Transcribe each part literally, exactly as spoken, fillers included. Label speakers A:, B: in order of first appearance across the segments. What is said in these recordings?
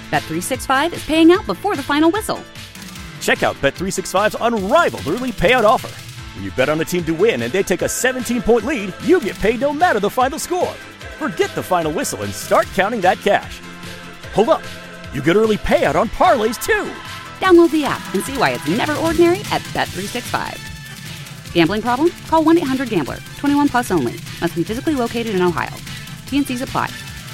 A: Bet three sixty-five is paying out before the final whistle.
B: Check out Bet three sixty-five's unrivaled early payout offer. When you bet on a team to win and they take a seventeen-point lead, you get paid no matter the final score. Forget the final whistle and start counting that cash. Hold up. You get early payout on parlays, too.
A: Download the app and see why it's never ordinary at Bet three sixty-five. Gambling problem? Call one eight hundred gambler. twenty-one plus only. Must be physically located in Ohio. T and C's apply.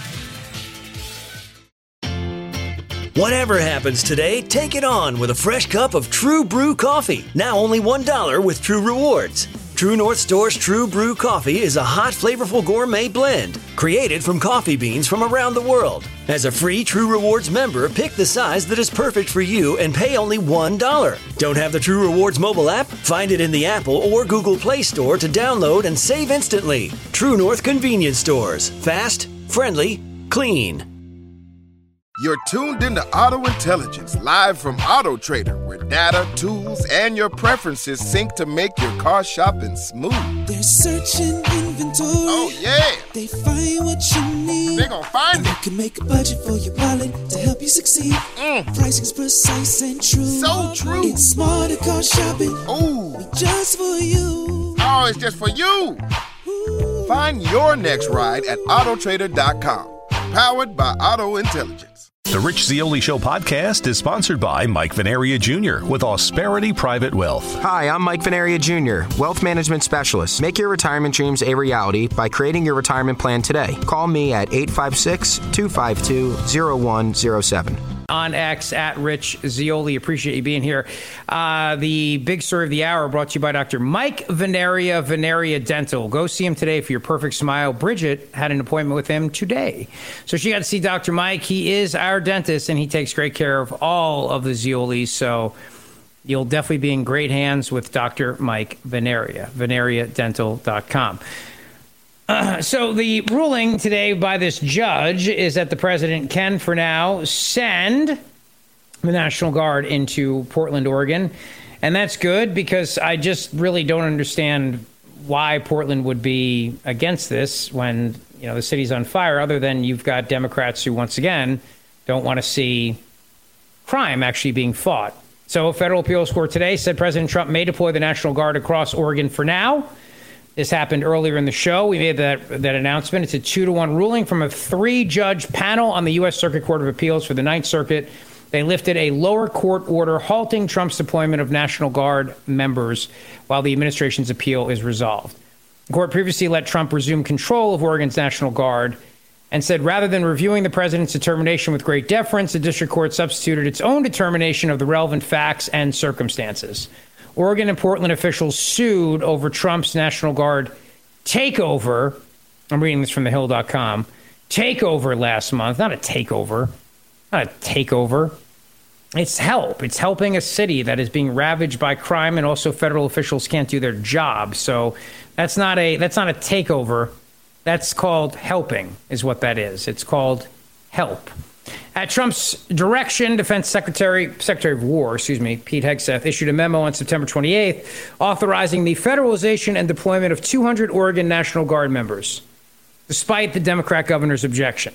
C: Whatever happens today, take it on with a fresh cup of True Brew coffee. Now only one dollar with True Rewards. True North Store's True Brew coffee is a hot, flavorful gourmet blend created from coffee beans from around the world. As a free True Rewards member, pick the size that is perfect for you and pay only one dollar. Don't have the True Rewards mobile app? Find it in the Apple or Google Play Store to download and save instantly. True North Convenience Stores. Fast, friendly, clean.
D: You're tuned into Auto Intelligence, live from Auto Trader, where data, tools, and your preferences sync to make your car shopping smooth.
E: They're searching inventory.
D: Oh, yeah.
E: They find what you need.
D: They're gonna find
E: and
D: it.
E: You can make a budget for your wallet to help you succeed.
D: Mm.
E: Pricing's precise and true.
D: So true.
E: It's smarter car shopping.
D: Ooh.
E: Just for you.
D: Oh, it's just for you. Ooh. Find your next ride at auto trader dot com. Powered by Auto Intelligence.
F: The Rich Zeoli Show podcast is sponsored by Mike Venaria Junior with Austerity Private Wealth.
G: Hi, I'm Mike Venaria Junior, Wealth Management Specialist. Make your retirement dreams a reality by creating your retirement plan today. Call me at eight five six, two five two, zero one zero seven.
H: On X, at Rich Zeoli. Appreciate you being here. Uh, the big story of the hour brought to you by Doctor Mike Venaria, Venaria Dental. Go see him today for your perfect smile. Bridget had an appointment with him today. So she got to see Doctor Mike. He is our dentist, and he takes great care of all of the Zeolis. So you'll definitely be in great hands with Doctor Mike Venaria, venaria dental dot com. Uh, so the ruling today by this judge is that the president can, for now, send the National Guard into Portland, Oregon. And that's good because I just really don't understand why Portland would be against this when, you know, the city's on fire, other than you've got Democrats who, once again, don't want to see crime actually being fought. So a federal appeals court today said President Trump may deploy the National Guard across Oregon for now. This happened earlier in the show. We made that that announcement. It's a two to one ruling from a three-judge panel on the U S Circuit Court of Appeals for the Ninth Circuit. They lifted a lower court order halting Trump's deployment of National Guard members while the administration's appeal is resolved. The court previously let Trump resume control of Oregon's National Guard and said rather than reviewing the president's determination with great deference, the district court substituted its own determination of the relevant facts and circumstances. Oregon and Portland officials sued over Trump's National Guard takeover. I'm reading this from the hill dot com. Takeover last month. Not a takeover. Not a takeover. It's help. It's helping a city that is being ravaged by crime, and also federal officials can't do their job. So that's not a that's not a takeover. That's called helping, is what that is. It's called help. At Trump's direction, Defense Secretary, Secretary of War, excuse me, Pete Hegseth, issued a memo on September twenty-eighth authorizing the federalization and deployment of two hundred Oregon National Guard members, despite the Democrat governor's objection.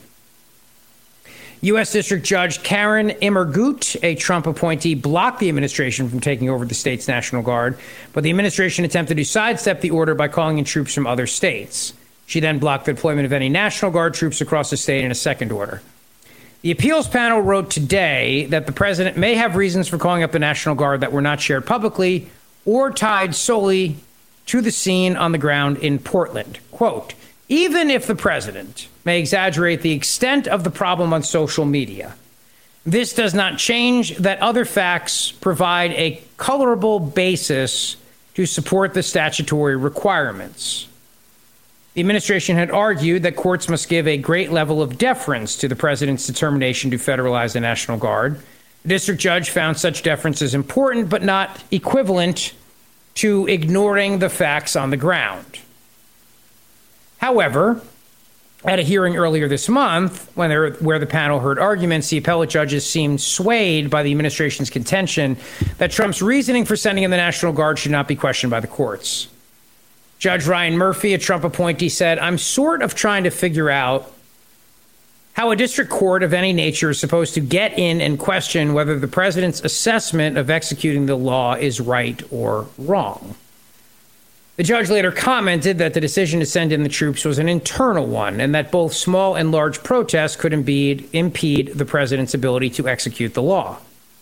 H: U S District Judge Karen Immergut, a Trump appointee, blocked the administration from taking over the state's National Guard, but the administration attempted to sidestep the order by calling in troops from other states. She then blocked the deployment of any National Guard troops across the state in a second order. The appeals panel wrote today that the president may have reasons for calling up the National Guard that were not shared publicly or tied solely to the scene on the ground in Portland. Quote, even if the president may exaggerate the extent of the problem on social media, this does not change that other facts provide a colorable basis to support the statutory requirements. The administration had argued that courts must give a great level of deference to the president's determination to federalize the National Guard. The district judge found such deference as important, but not equivalent to ignoring the facts on the ground. However, at a hearing earlier this month, when there, where the panel heard arguments, the appellate judges seemed swayed by the administration's contention that Trump's reasoning for sending in the National Guard should not be questioned by the courts. Judge Ryan Murphy, a Trump appointee, said, I'm sort of trying to figure out how a district court of any nature is supposed to get in and question whether the president's assessment of executing the law is right or wrong. The judge later commented that the decision to send in the troops was an internal one and that both small and large protests could impede, impede the president's ability to execute the law.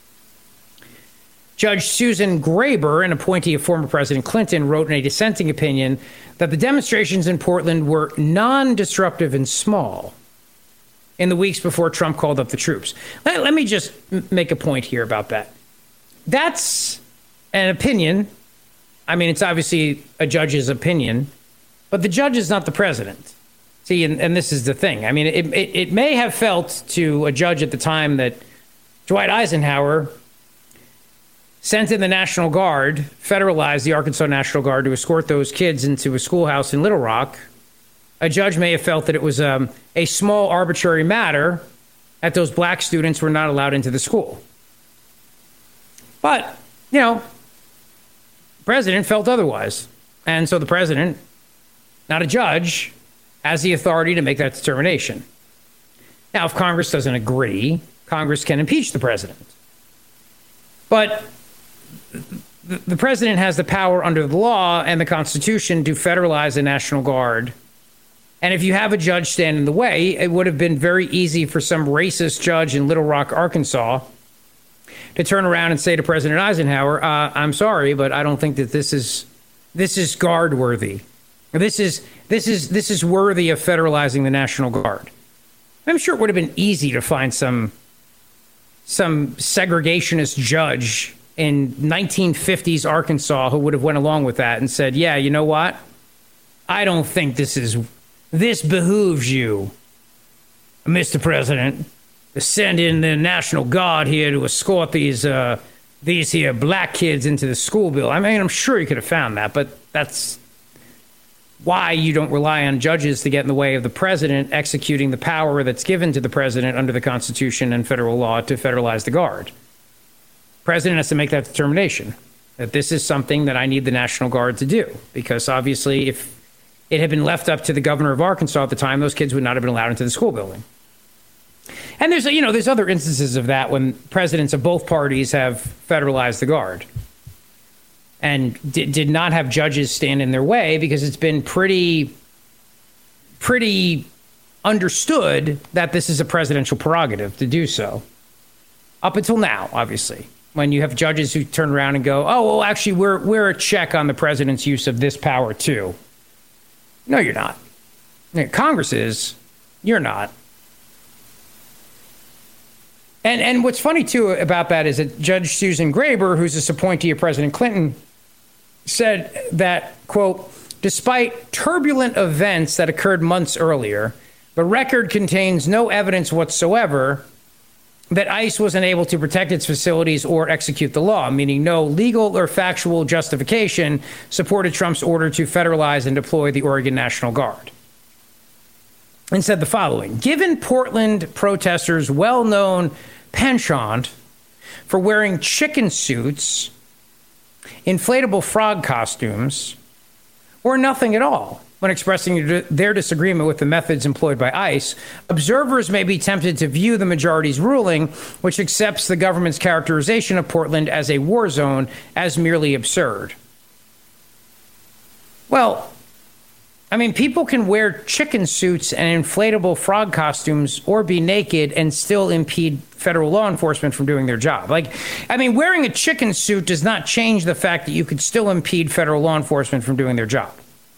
H: Judge Susan Graber, an appointee of former President Clinton, wrote in a dissenting opinion that the demonstrations in Portland were non-disruptive and small in the weeks before Trump called up the troops. Let, let me just make a point here about that. That's an opinion. I mean, it's obviously a judge's opinion, but the judge is not the president. See, and, and this is the thing. I mean, it, it, it may have felt to a judge at the time that Dwight Eisenhower sent in the National Guard, federalized the Arkansas National Guard to escort those kids into a schoolhouse in Little Rock. A judge may have felt that it was um, a small arbitrary matter that those black students were not allowed into the school. But, you know, the president felt otherwise. And so the president, not a judge, has the authority to make that determination. Now, if Congress doesn't agree, Congress can impeach the president. But the president has the power under the law and the Constitution to federalize the National Guard. And if you have a judge stand in the way, it would have been very easy for some racist judge in Little Rock, Arkansas, to turn around and say to President Eisenhower, uh, I'm sorry, but I don't think that this is this is guard worthy. This is this is this is worthy of federalizing the National Guard. I'm sure it would have been easy to find some some segregationist judge in nineteen fifties Arkansas who would have went along with that and said, yeah, you know what? I don't think this is this behooves you, Mister President, to send in the National Guard here to escort these uh, these here black kids into the school bill. I mean, I'm sure you could have found that, but that's why you don't rely on judges to get in the way of the president executing the power that's given to the president under the Constitution and federal law to federalize the Guard. The president has to make that determination that this is something that I need the National Guard to do, because obviously if it had been left up to the governor of Arkansas at the time, those kids would not have been allowed into the school building. And there's, you know, there's other instances of that when presidents of both parties have federalized the Guard and did, did not have judges stand in their way, because it's been pretty, pretty understood that this is a presidential prerogative to do so. Up until now, obviously, when you have judges who turn around and go, oh, well, actually, we're we're a check on the president's use of this power, too. No, you're not. Congress is. You're not. And and what's funny, too, about that is that Judge Susan Graber, who's this appointee of President Clinton, said that, quote, despite turbulent events that occurred months earlier, the record contains no evidence whatsoever that ICE was unable to protect its facilities or execute the law, meaning no legal or factual justification supported Trump's order to federalize and deploy the Oregon National Guard. And said the following: given Portland protesters' well-known penchant for wearing chicken suits, inflatable frog costumes, or nothing at all when expressing their disagreement with the methods employed by ICE, observers may be tempted to view the majority's ruling, which accepts the government's characterization of Portland as a war zone, as merely absurd. Well, I mean, people can wear chicken suits and inflatable frog costumes or be naked and still impede federal law enforcement from doing their job. Like, I mean, wearing a chicken suit does not change the fact that you could still impede federal law enforcement from doing their job.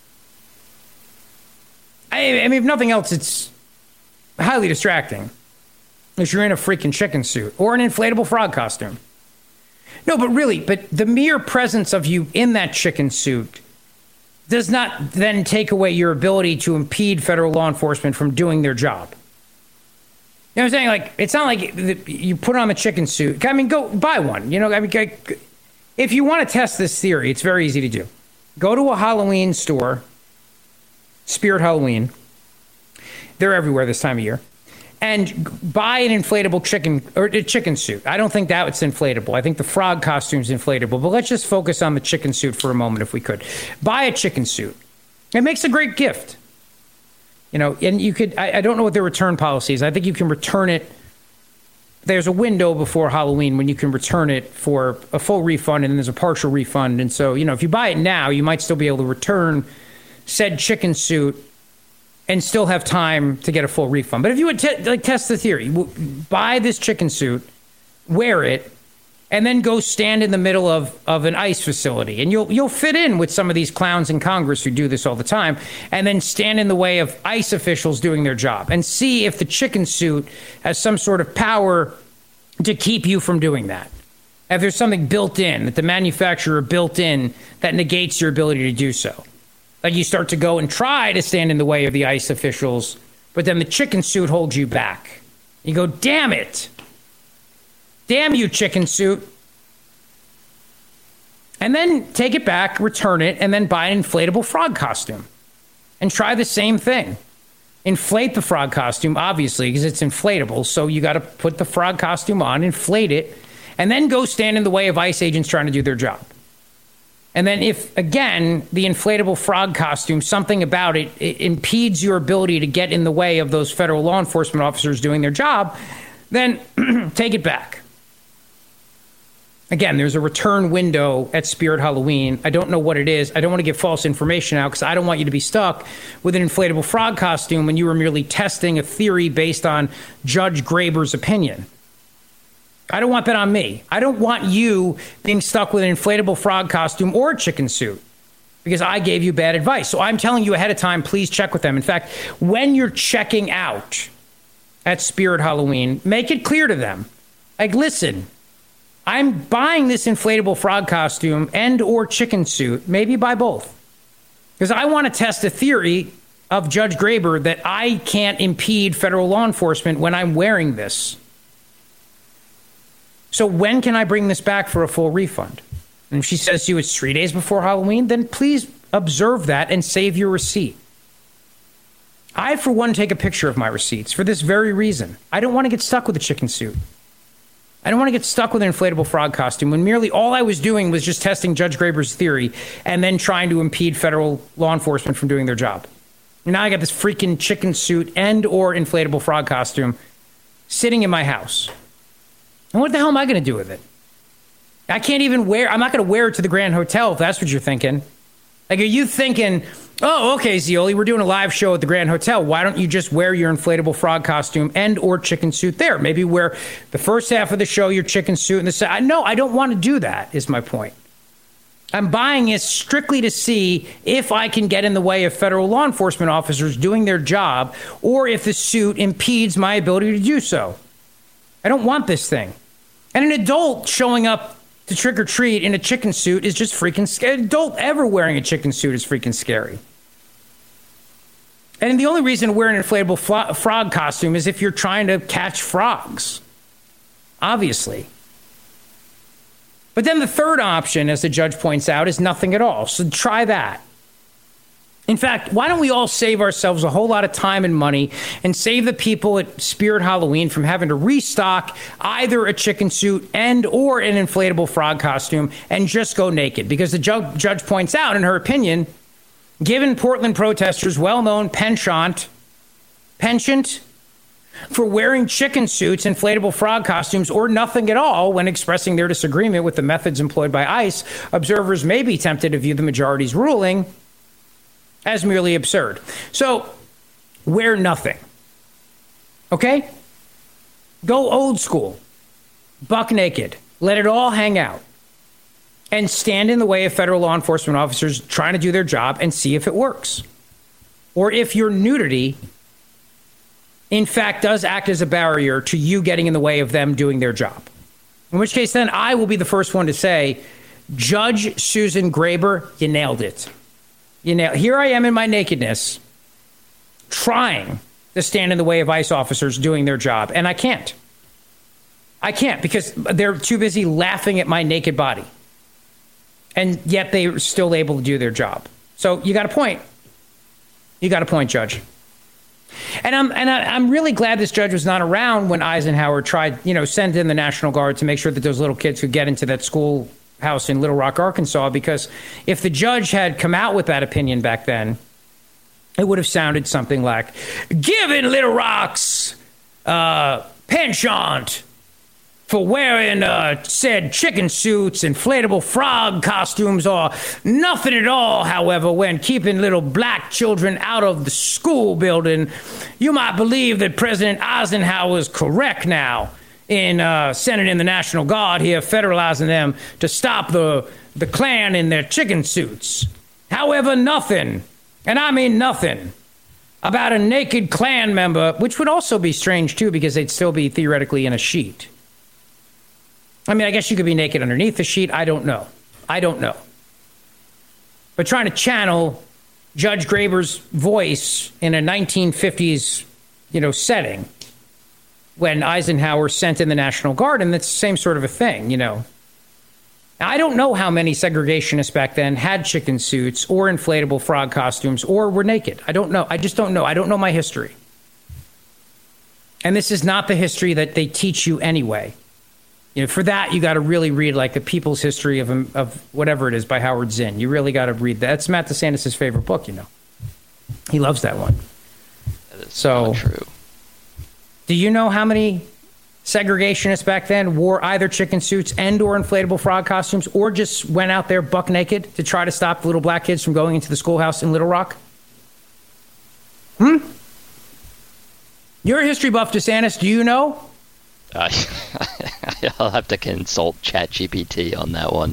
H: I, I mean, if nothing else, it's highly distracting if you're in a freaking chicken suit or an inflatable frog costume. No, but really, but the mere presence of you in that chicken suit does not then take away your ability to impede federal law enforcement from doing their job. You know what I'm saying? Like, it's not like you put on the chicken suit. I mean, go buy one. You know, I mean, if you want to test this theory, it's very easy to do. Go to a Halloween store, Spirit Halloween. They're everywhere this time of year. And buy an inflatable chicken or a chicken suit. I don't think that's inflatable. I think the frog costume's inflatable. But let's just focus on the chicken suit for a moment, if we could. Buy a chicken suit. It makes a great gift. You know, and you could, I, I don't know what their return policy is. I think you can return it. There's a window before Halloween when you can return it for a full refund, and then there's a partial refund. And so, you know, if you buy it now, you might still be able to return said chicken suit and still have time to get a full refund. But if you would te- like test the theory, buy this chicken suit, wear it, and then go stand in the middle of, of an ICE facility. And you'll you'll fit in with some of these clowns in Congress who do this all the time, and then stand in the way of ICE officials doing their job and see if the chicken suit has some sort of power to keep you from doing that. If there's something built in, that the manufacturer built in, that negates your ability to do so. Like you start to go and try to stand in the way of the ICE officials, but then the chicken suit holds you back. You go, damn it. Damn you, chicken suit. And then take it back, return it, and then buy an inflatable frog costume. And try the same thing. Inflate the frog costume, obviously, because it's inflatable. So you got to put the frog costume on, inflate it, and then go stand in the way of ICE agents trying to do their job. And then if, again, the inflatable frog costume, something about it, it impedes your ability to get in the way of those federal law enforcement officers doing their job, then take it back. Again, there's a return window at Spirit Halloween. I don't know what it is. I don't want to give false information out because I don't want you to be stuck with an inflatable frog costume when you were merely testing a theory based on Judge Graber's opinion. I don't want that on me. I don't want you being stuck with an inflatable frog costume or a chicken suit because I gave you bad advice. So I'm telling you ahead of time, please check with them. In fact, when you're checking out at Spirit Halloween, make it clear to them. Like, listen, I'm buying this inflatable frog costume and or chicken suit, maybe buy both. Because I want to test a theory of Judge Graber that I can't impede federal law enforcement when I'm wearing this. So when can I bring this back for a full refund? And if she says to you it's three days before Halloween, then please observe that and save your receipt. I, for one, take a picture of my receipts for this very reason. I don't want to get stuck with a chicken suit. I don't want to get stuck with an inflatable frog costume when merely all I was doing was just testing Judge Graber's theory and then trying to impede federal law enforcement from doing their job. And now I got this freaking chicken suit and or inflatable frog costume sitting in my house. And what the hell am I going to do with it? I can't even wear, I'm not going to wear it to the Grand Hotel if that's what you're thinking. Like, are you thinking, oh, okay, Zeoli, we're doing a live show at the Grand Hotel. Why don't you just wear your inflatable frog costume and or chicken suit there? Maybe wear the first half of the show, your chicken suit, and the second. No, I don't want to do that, is my point. I'm buying it strictly to see if I can get in the way of federal law enforcement officers doing their job or if the suit impedes my ability to do so. I don't want this thing. And an adult showing up to trick or treat in a chicken suit is just freaking scary. An adult ever wearing a chicken suit is freaking scary. And the only reason to wear an inflatable flo- frog costume is if you're trying to catch frogs. Obviously. But then the third option, as the judge points out, is nothing at all. So try that. In fact, why don't we all save ourselves a whole lot of time and money and save the people at Spirit Halloween from having to restock either a chicken suit and or an inflatable frog costume and just go naked? Because the ju- judge points out, in her opinion, given Portland protesters' well-known penchant, penchant for wearing chicken suits, inflatable frog costumes, or nothing at all when expressing their disagreement with the methods employed by ICE, observers may be tempted to view the majority's ruling as merely absurd. So, wear nothing. Okay? Go old school. Buck naked. Let it all hang out. And stand in the way of federal law enforcement officers trying to do their job and see if it works. Or if your nudity, in fact, does act as a barrier to you getting in the way of them doing their job. In which case, then, I will be the first one to say, Judge Susan Graber, you nailed it. You know, here I am in my nakedness, trying to stand in the way of ICE officers doing their job, and I can't. I can't because they're too busy laughing at my naked body, and yet they're still able to do their job. So you got a point. You got a point, Judge. And I'm and I, I'm really glad this judge was not around when Eisenhower tried, you know, send in the National Guard to make sure that those little kids could get into that school house in Little Rock, Arkansas, because if the judge had come out with that opinion back then, it would have sounded something like, giving Little Rock's uh, penchant for wearing uh, said chicken suits, inflatable frog costumes, or nothing at all, however, when keeping little black children out of the school building. You might believe that President Eisenhower is correct now in uh, sending in the National Guard here, federalizing them to stop the, the Klan in their chicken suits. However, nothing, and I mean nothing, about a naked Klan member, which would also be strange, too, because they'd still be theoretically in a sheet. I mean, I guess you could be naked underneath the sheet. I don't know. I don't know. But trying to channel Judge Graber's voice in a nineteen fifties, you know, setting when Eisenhower sent in the National Guard, and that's the same sort of a thing, you know. Now, I don't know how many segregationists back then had chicken suits or inflatable frog costumes or were naked. I don't know. I just don't know. I don't know my history. And this is not the history that they teach you anyway. You know, for that, you got to really read like the People's History of of whatever it is by Howard Zinn. You really got to read that. That's Matt DeSantis' favorite book, you know. He loves that one.
I: That is
H: so
I: not true.
H: Do you know how many segregationists back then wore either chicken suits and or inflatable frog costumes, or just went out there buck naked to try to stop the little black kids from going into the schoolhouse in Little Rock? Hmm? You're a history buff, DeSantis. Do you know?
I: Uh, I'll have to consult ChatGPT on that one.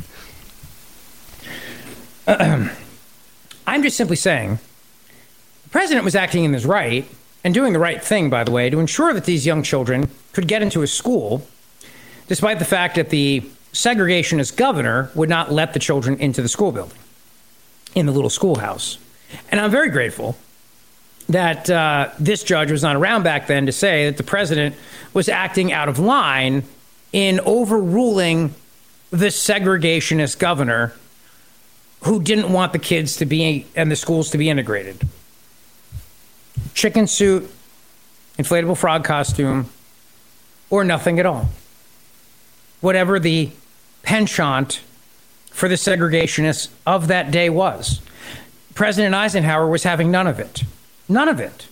H: I'm just simply saying, the president was acting in his right and doing the right thing, by the way, to ensure that these young children could get into a school, despite the fact that the segregationist governor would not let the children into the school building, in the little schoolhouse. And I'm very grateful that uh, this judge was not around back then to say that the president was acting out of line in overruling the segregationist governor who didn't want the kids to be and the schools to be integrated. Chicken suit, inflatable frog costume, or nothing at all. Whatever the penchant for the segregationists of that day was. President Eisenhower was having none of it. None of it.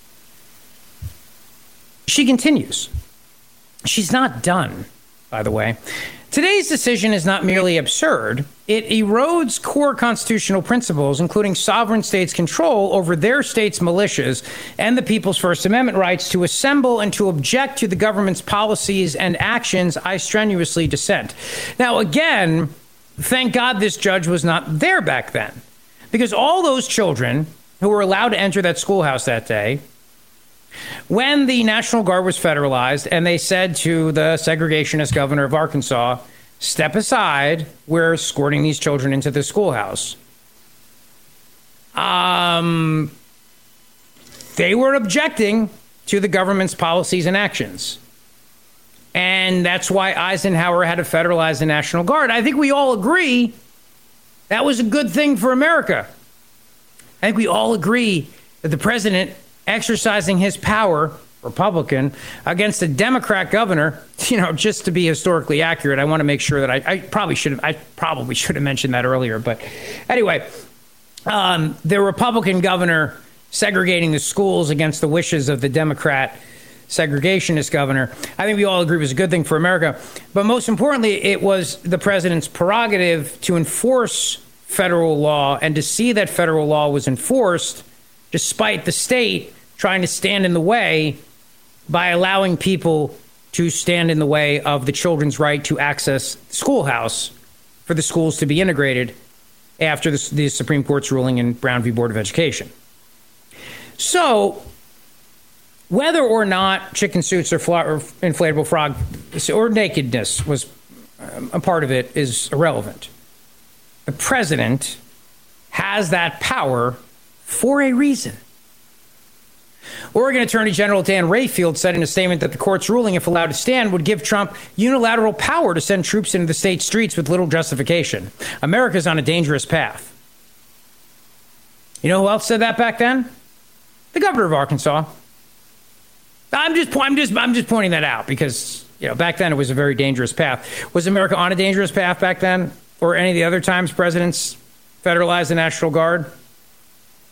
H: She continues. She's not done, by the way. Today's decision is not merely absurd. It erodes core constitutional principles, including sovereign states' control over their state's militias and the people's First Amendment rights to assemble and to object to the government's policies and actions. I strenuously dissent. Now, again, thank God this judge was not there back then, because all those children who were allowed to enter that schoolhouse that day, when the National Guard was federalized and they said to the segregationist governor of Arkansas, step aside, we're escorting these children into the schoolhouse. Um, they were objecting to the government's policies and actions. And that's why Eisenhower had to federalize the National Guard. I think we all agree that was a good thing for America. I think we all agree that the president exercising his power, Republican, against a Democrat governor, you know, just to be historically accurate, I want to make sure that I, I probably should have, I probably should have mentioned that earlier. But anyway, um, the Republican governor segregating the schools against the wishes of the Democrat segregationist governor, I think we all agree was a good thing for America. But most importantly, it was the president's prerogative to enforce federal law and to see that federal law was enforced despite the state trying to stand in the way by allowing people to stand in the way of the children's right to access the schoolhouse for the schools to be integrated after the, the Supreme Court's ruling in Brown v. Board of Education. So whether or not chicken suits or, fla- or inflatable frog or nakedness was um, a part of it is irrelevant. The president has that power for a reason. Oregon Attorney General Dan Rayfield said in a statement that the court's ruling, if allowed to stand, would give Trump unilateral power to send troops into the state streets with little justification. America's on a dangerous path. You know who else said that back then? The governor of Arkansas. I'm just, I'm just, I'm just pointing that out because, you know, back then it was a very dangerous path. Was America on a dangerous path back then? Or any of the other times presidents federalized the National Guard?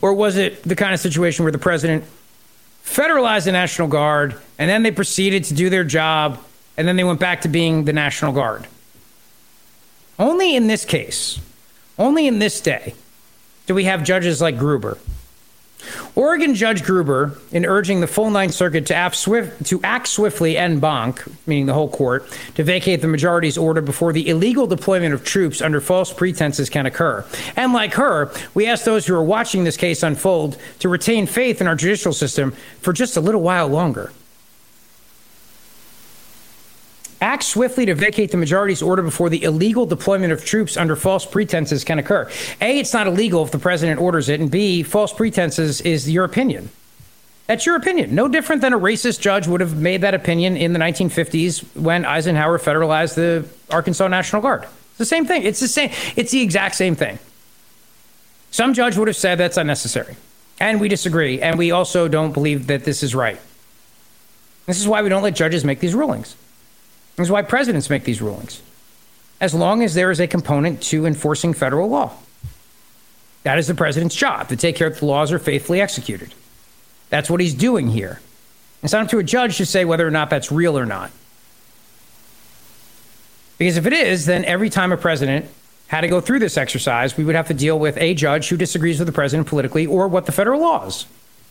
H: Or was it the kind of situation where the president federalized the National Guard and then they proceeded to do their job and then they went back to being the National Guard? Only in this case, only in this day, do we have judges like Gruber. Oregon Judge Gruber, in urging the full Ninth Circuit to act, swift, to act swiftly en banc, meaning the whole court, to vacate the majority's order before the illegal deployment of troops under false pretenses can occur. And like her, we ask those who are watching this case unfold to retain faith in our judicial system for just a little while longer. Act swiftly to vacate the majority's order before the illegal deployment of troops under false pretenses can occur. A, it's not illegal if the president orders it, and B, false pretenses is your opinion. That's your opinion. No different than a racist judge would have made that opinion in the nineteen fifties when Eisenhower federalized the Arkansas National Guard. It's the same thing. It's the same. It's the exact same thing. Some judge would have said that's unnecessary. And we disagree. And we also don't believe that this is right. This is why we don't let judges make these rulings. This is why presidents make these rulings, as long as there is a component to enforcing federal law. That is the president's job, to take care that the laws are faithfully executed. That's what he's doing here. It's not up to a judge to say whether or not that's real or not. Because if it is, then every time a president had to go through this exercise, we would have to deal with a judge who disagrees with the president politically or what the federal law is.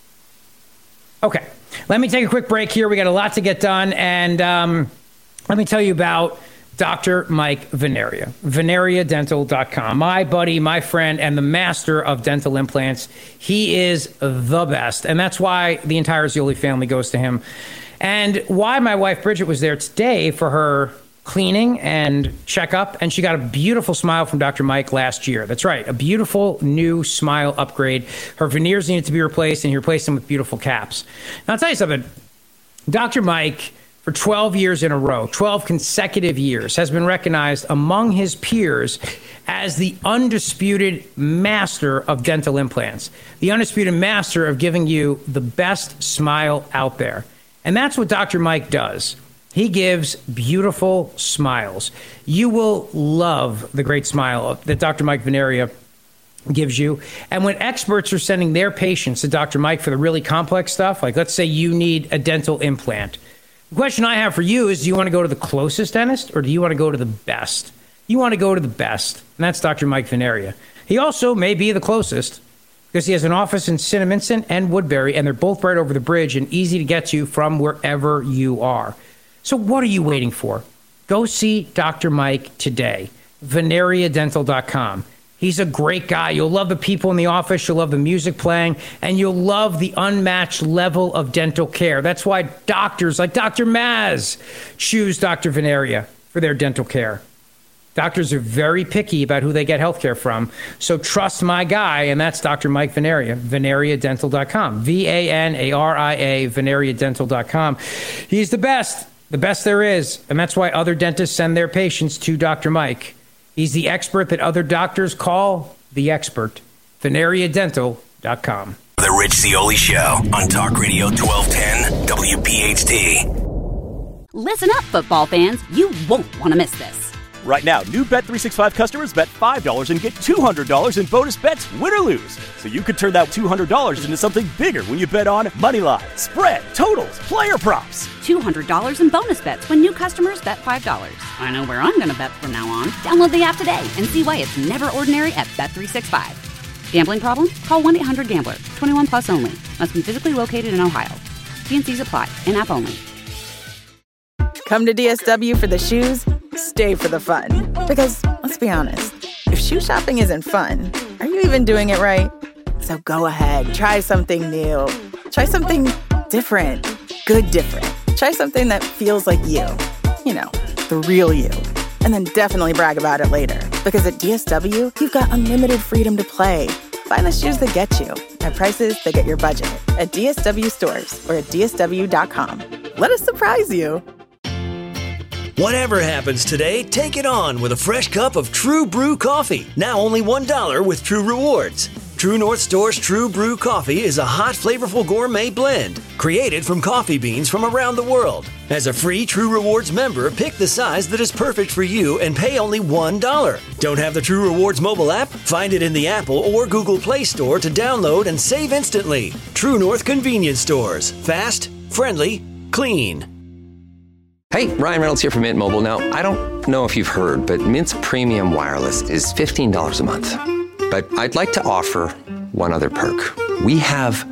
H: Okay, let me take a quick break here. We got a lot to get done, and um, let me tell you about Doctor Mike Veneria, Veneria Dental dot com. My buddy, my friend, and the master of dental implants. He is the best, and that's why the entire Zioli family goes to him. And why my wife Bridget was there today for her cleaning and checkup, and she got a beautiful smile from Doctor Mike last year. That's right, a beautiful new smile upgrade. Her veneers needed to be replaced, and he replaced them with beautiful caps. Now, I'll tell you something. Doctor Mike, for twelve years in a row, twelve consecutive years, has been recognized among his peers as the undisputed master of dental implants, the undisputed master of giving you the best smile out there. And that's what Doctor Mike does. He gives beautiful smiles. You will love the great smile that Doctor Mike Veneria gives you. And when experts are sending their patients to Doctor Mike for the really complex stuff, like let's say you need a dental implant, the question I have for you is, do you want to go to the closest dentist or do you want to go to the best? You want to go to the best, and that's Doctor Mike Veneria. He also may be the closest because he has an office in Cinnaminson and Woodbury, and they're both right over the bridge and easy to get to from wherever you are. So what are you waiting for? Go see Doctor Mike today, Veneria Dental dot com. He's a great guy. You'll love the people in the office. You'll love the music playing. And you'll love the unmatched level of dental care. That's why doctors like Doctor Maz choose Doctor Veneria for their dental care. Doctors are very picky about who they get health care from. So trust my guy, and that's Doctor Mike Veneria, Veneria Dental dot com. V A N A R I A, Veneria Dental dot com. He's the best, the best there is. And that's why other dentists send their patients to Doctor Mike. He's the expert that other doctors call the expert. Veneria Dental dot com.
J: The Rich Zioli Show on Talk Radio twelve ten W P H T.
A: Listen up, football fans. You won't want to miss this.
B: Right now, new Bet three sixty-five customers bet five dollars and get two hundred dollars in bonus bets, win or lose. So you could turn that two hundred dollars into something bigger when you bet on moneyline, spread, totals, player props.
A: two hundred dollars in bonus bets when new customers bet five dollars. I know where I'm going to bet from now on. Download the app today and see why it's never ordinary at Bet three sixty-five. Gambling problem? Call one eight hundred gambler. twenty-one plus only. Must be physically located in Ohio. T and C's apply. In-app only.
K: Come to D S W for the shoes, stay for the fun. Because, let's be honest, if shoe shopping isn't fun, are you even doing it right? So go ahead, try something new. Try something different. Good different. Try something that feels like you. You know, the real you. And then definitely brag about it later. Because at D S W, you've got unlimited freedom to play. Find the shoes that get you at prices that get your budget at D S W stores or at D S W dot com. Let us surprise you.
C: Whatever happens today, take it on with a fresh cup of True Brew coffee. Now only one dollar with True Rewards. True North Store's True Brew Coffee is a hot, flavorful gourmet blend created from coffee beans from around the world. As a free True Rewards member, pick the size that is perfect for you and pay only one dollar. Don't have the True Rewards mobile app? Find it in the Apple or Google Play Store to download and save instantly. True North Convenience Stores. Fast, friendly, clean.
L: Hey, Ryan Reynolds here from Mint Mobile. Now, I don't know if you've heard, but Mint's premium wireless is fifteen dollars a month. But I'd like to offer one other perk. We have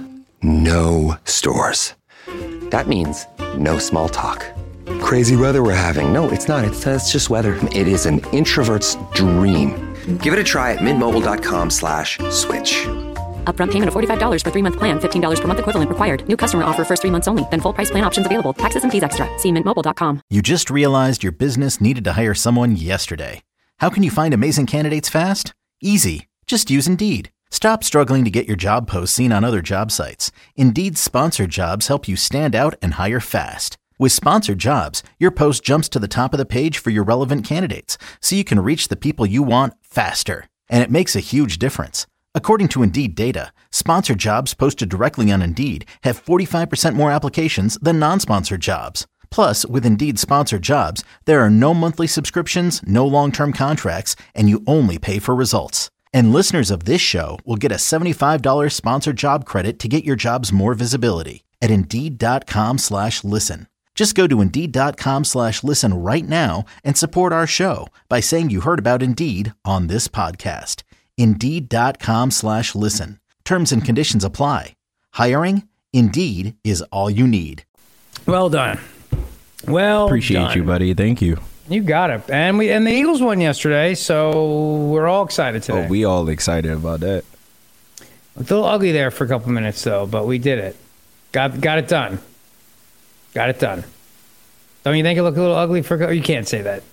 L: no stores. That means no small talk. Crazy weather we're having. No, it's not. It's, uh, it's just weather. It is an introvert's dream. Give it a try at mintmobile.com slash switch.
M: Upfront payment of forty-five dollars for three-month plan, fifteen dollars per month equivalent required. New customer offer first three months only. Then full price plan options available. Taxes and fees extra. See mint mobile dot com.
N: You just realized your business needed to hire someone yesterday. How can you find amazing candidates fast? Easy. Just use Indeed. Stop struggling to get your job posts seen on other job sites. Indeed's sponsored jobs help you stand out and hire fast. With sponsored jobs, your post jumps to the top of the page for your relevant candidates, so you can reach the people you want faster. And it makes a huge difference. According to Indeed data, sponsored jobs posted directly on Indeed have forty-five percent more applications than non-sponsored jobs. Plus, with Indeed sponsored jobs, there are no monthly subscriptions, no long-term contracts, and you only pay for results. And listeners of this show will get a seventy-five dollars sponsored job credit to get your jobs more visibility at Indeed.com slash listen. Just go to Indeed.com slash listen right now and support our show by saying you heard about Indeed on this podcast. Indeed.com slash listen. Terms and conditions apply. Hiring? Indeed is all you need.
H: Well done. Well
O: Appreciate
H: done.
O: you, buddy. Thank you.
H: You got it. And we and the Eagles won yesterday, so we're all excited today.
O: Oh, we all excited about that.
H: A little ugly there for a couple minutes, though, but we did it. Got got it done. Got it done. Don't you think it looked a little ugly for? You can't say that.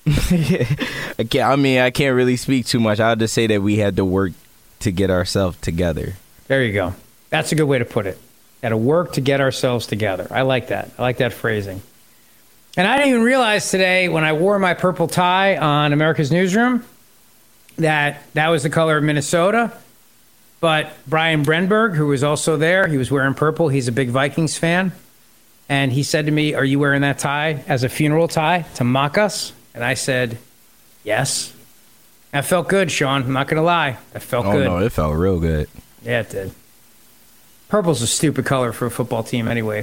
O: I, can't, I mean, I can't really speak too much. I'll just say that we had to work to get ourselves together.
H: There you go. That's a good way to put it. Got to work to get ourselves together. I like that. I like that phrasing. And I didn't even realize today when I wore my purple tie on America's Newsroom that that was the color of Minnesota. But Brian Brenberg, who was also there, he was wearing purple. He's a big Vikings fan. And he said to me, "Are you wearing that tie as a funeral tie to mock us?" And I said, yes. That felt good, Sean. I'm not going to lie. That felt
O: oh,
H: good.
O: Oh, no, it felt real good.
H: Yeah, it did. Purple's a stupid color for a football team anyway.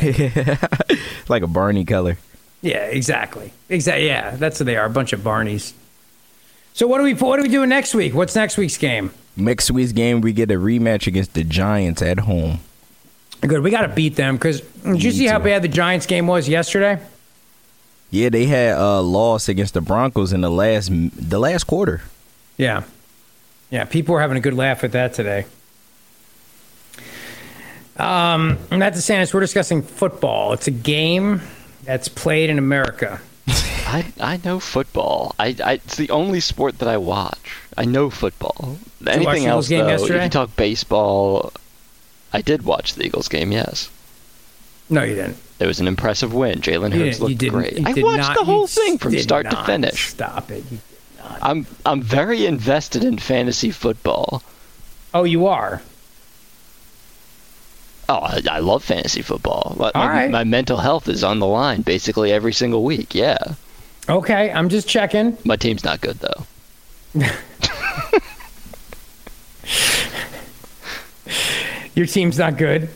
O: Like a Barney color.
H: Yeah, exactly. Exactly. Yeah, that's what they are, a bunch of Barneys. So what are we what are we doing next week? What's next week's game?
O: Next week's game, we get a rematch against the Giants at home.
H: Good. We got to beat them because did you see how bad the Giants game was yesterday?
O: Yeah, they had a loss against the Broncos in the last the last quarter.
H: Yeah. Yeah, people were having a good laugh at that today. Um, Matt DeSantis, we're discussing football. It's a game that's played in America.
I: I I know football. I, I it's the only sport that I watch. I know football.
H: Did
I: Anything
H: you watch the
I: else,
H: Eagles game
I: though,
H: yesterday?
I: if you talk baseball, I did watch the Eagles game, yes.
H: No, you didn't.
I: It was an impressive win. Jalen
H: You
I: Hurts
H: didn't- you
I: looked
H: didn't-
I: great.
H: you
I: I
H: did
I: watched
H: not-
I: the whole
H: you
I: thing from
H: did
I: start to
H: not.
I: finish.
H: Stop it. You did not.
I: I'm I'm very invested in fantasy football.
H: Oh, you are?
I: Oh, I, I love fantasy football. My,
H: All
I: my,
H: right.
I: my mental health is on the line basically every single week. Yeah.
H: Okay, I'm just checking.
I: My team's not good though.
H: Your team's not good.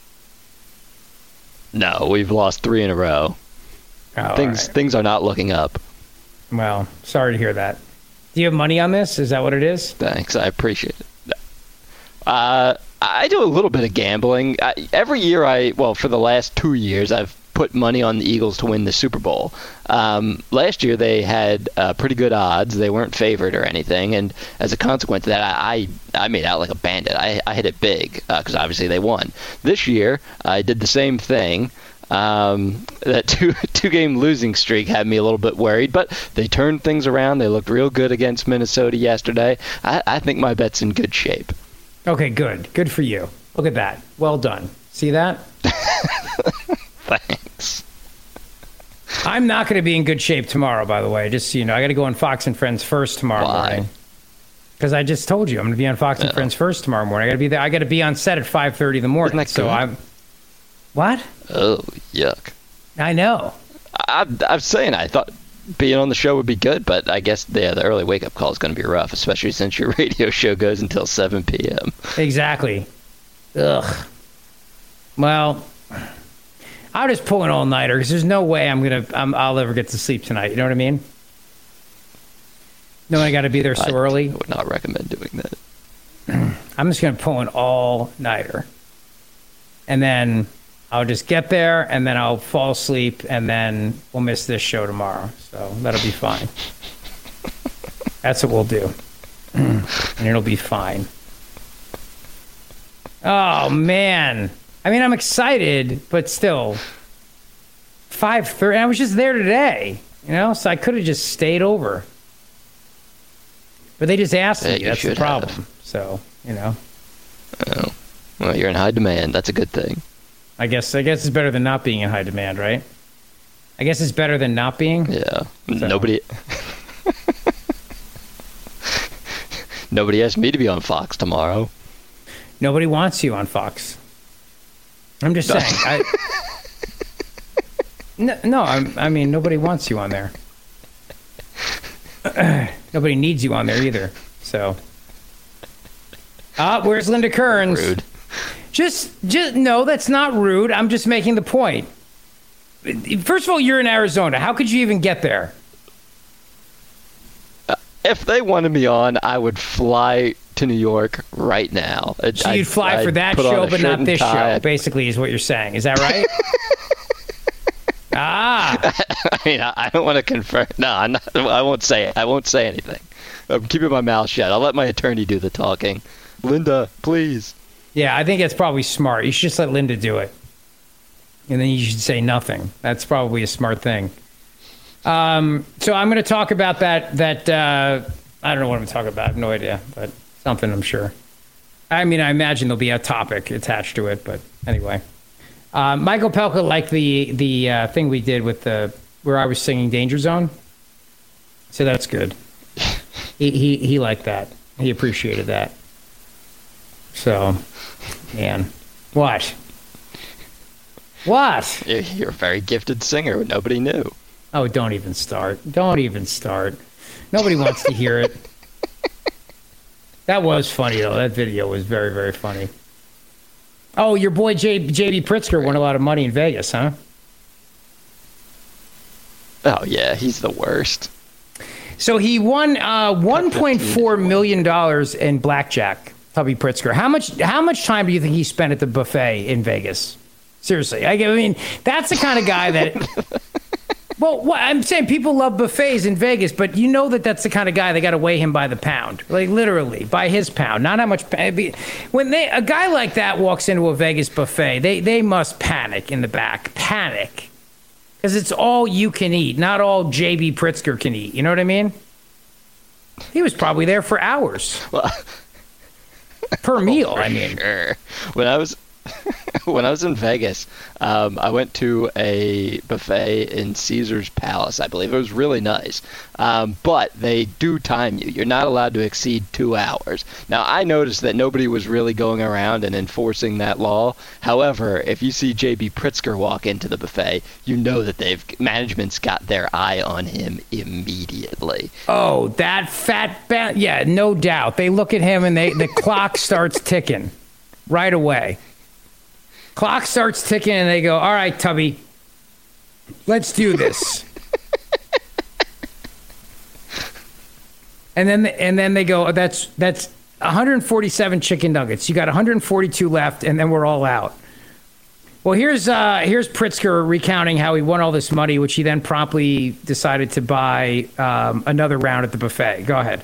I: No, we've lost three in a row.
H: Oh,
I: things
H: all right.
I: things are not looking up.
H: Well, sorry to hear that. Do you have money on this? Is that what it is?
I: Thanks, I appreciate it. Uh, I do a little bit of gambling. I, every year, I well, for the last two years, I've put money on the Eagles to win the Super Bowl. Um, last year, they had uh, pretty good odds. They weren't favored or anything, and as a consequence of that, I I, I made out like a bandit. I, I hit it big because uh, obviously they won. This year, I did the same thing. Um, that two two game losing streak had me a little bit worried, but they turned things around. They looked real good against Minnesota yesterday. I, I think my bet's in good shape.
H: Okay, good. Good for you. Look at that. Well done. See that?
I: Thanks.
H: I'm not going to be in good shape tomorrow, by the way. Just so you know, I got to go on Fox and Friends first tomorrow
I: Why?
H: morning. Because I just told you I'm going to be on Fox and
I: Yeah.
H: Friends First tomorrow morning. I got to be there. I got to be on set at five thirty in the morning.
I: Isn't that
H: So
I: good?
H: I'm. What?
I: Oh, yuck.
H: I know.
I: I, I'm saying I thought being on the show would be good, but I guess yeah, the early wake-up call is going to be rough, especially since your radio show goes until seven p.m.
H: Exactly. Ugh. Well, I'll just pull an all-nighter because there's no way I'm gonna I'm, I'll ever get to sleep tonight. You know what I mean? No, I got to be there so
I: I
H: early.
I: would not recommend doing that.
H: I'm just gonna pull an all-nighter, and then I'll just get there, and then I'll fall asleep, and then we'll miss this show tomorrow. So that'll be fine. That's what we'll do, and it'll be fine. Oh man. I mean, I'm excited, but still, five thirty. I was just there today, you know, so I could have just stayed over. But they just asked
I: Yeah,
H: me.
I: you
H: That's the
I: should
H: problem.
I: have.
H: So, you know,
I: Oh, well, you're in high demand. That's a good thing.
H: I guess I guess it's better than not being in high demand, right? I guess it's better than not being.
I: Yeah. Nobody. Nobody asked me to be on Fox tomorrow.
H: Nobody wants you on Fox. I'm just saying. I, no, no I'm, I mean, nobody wants you on there. Nobody needs you on there either. So, ah, where's Linda Kearns?
I: Rude.
H: Just, just no, that's not rude. I'm just making the point. First of all, you're in Arizona. How could you even get there?
I: Uh, if they wanted me on, I would fly to New York right now. I'd-
H: So you'd fly
I: I'd-
H: for
I: I'd
H: that
I: put on
H: show,
I: a
H: but
I: shirt
H: not
I: and
H: this
I: tie.
H: show.
I: I'd-
H: Basically, is what you're saying. Is that right? ah.
I: I mean, I, I don't want to confirm. No, I'm not, I won't say it. I won't say anything. I'm keeping my mouth shut. I'll let my attorney do the talking. Linda, please.
H: Yeah, I think it's probably smart. You should just let Linda do it. And then you should say nothing. That's probably a smart thing. Um, so I'm going to talk about that. That uh, I don't know what I'm talking about. I have no idea, but something I'm sure. I mean, I imagine there'll be a topic attached to it, but anyway. Uh, Michael Pelka liked the the uh, thing we did with the where I was singing Danger Zone. So that's good. he, he he liked that. He appreciated that. So, man, what? What?
I: You're you're a very gifted singer. Nobody knew.
H: Oh, don't even start. Don't even start. Nobody wants to hear it. That was funny, though. That video was very, very funny. Oh, your boy J- J.B. Pritzker won a lot of money in Vegas, huh?
I: Oh, yeah, he's the worst.
H: So he won uh, one point four million dollars in blackjack, Tubby Pritzker. How much, how much time do you think he spent at the buffet in Vegas? Seriously. I, I mean, that's the kind of guy that... Well, what, I'm saying people love buffets in Vegas, but you know that that's the kind of guy they got to weigh him by the pound, like literally by his pound, not how much. When they a guy like that walks into a Vegas buffet, they they must panic in the back, panic, because it's all you can eat, not all J B. Pritzker can eat. You know what I mean? He was probably there for hours
I: Well,
H: per meal.
I: for
H: I mean,
I: sure. When I was when I was in Vegas, um, I went to a buffet in Caesar's Palace, I believe. It was really nice. Um, but they do time you. You're not allowed to exceed two hours. Now, I noticed that nobody was really going around and enforcing that law. However, if you see J B. Pritzker walk into the buffet, you know that they've management's got their eye on him immediately.
H: oh, that fat ba- yeah, no doubt. They look at him and they the clock starts ticking right away. Clock starts ticking and they go, all right, Tubby, let's do this. and then and then they go, that's that's one hundred forty-seven chicken nuggets. You got one hundred forty-two left, and then we're all out. Well, here's uh, here's Pritzker recounting how he won all this money, which he then promptly decided to buy um, another round at the buffet. Go ahead.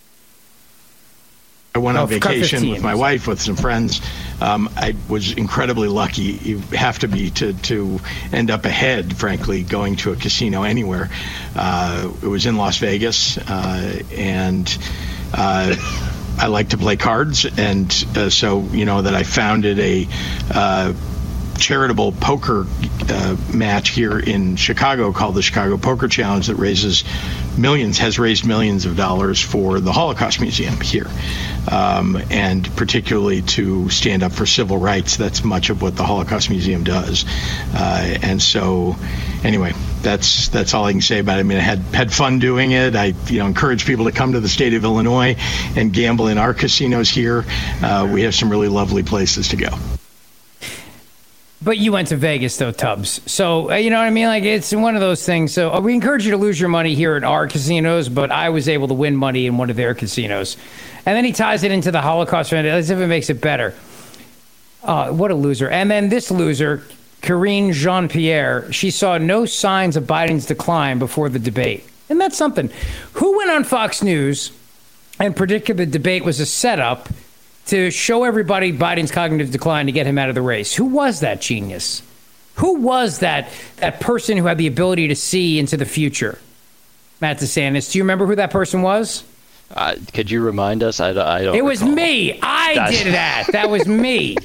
P: I went
H: Oh,
P: on
H: cut
P: vacation
H: fifteen.
P: with my wife, with some friends. Um, I was incredibly lucky. You have to be to, to end up ahead, frankly, going to a casino anywhere. Uh, it was in Las Vegas, uh, and uh, I like to play cards, and uh, so you know that I founded a uh, charitable poker uh, match here in Chicago called the Chicago Poker Challenge that raises millions, has raised millions of dollars for the Holocaust Museum here, um, and particularly to stand up for civil rights. That's much of what the Holocaust Museum does. Uh, and so, anyway, that's that's all I can say about it. I mean, I had had fun doing it. I you know encourage people to come to the state of Illinois and gamble in our casinos here. Uh, we have some really lovely places to go.
H: But you went to Vegas, though, Tubbs. So, uh, you know what I mean? Like, it's one of those things. So, uh, we encourage you to lose your money here at our casinos, but I was able to win money in one of their casinos. And then he ties it into the Holocaust Fund as if it makes it better. Uh, what a loser. And then this loser, Karine Jean-Pierre, she saw no signs of Biden's decline before the debate. And that's something. Who went on Fox News and predicted the debate was a setup to show everybody Biden's cognitive decline to get him out of the race? Who was that genius? Who was that that person who had the ability to see into the future? Matt DeSantis, do you remember who that person was?
I: Uh, could you remind us? I, I don't
H: It was
I: recall.
H: me. I
I: That's-
H: did that. That was me.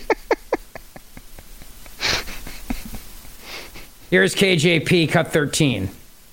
H: Here's K J P, cut thirteen.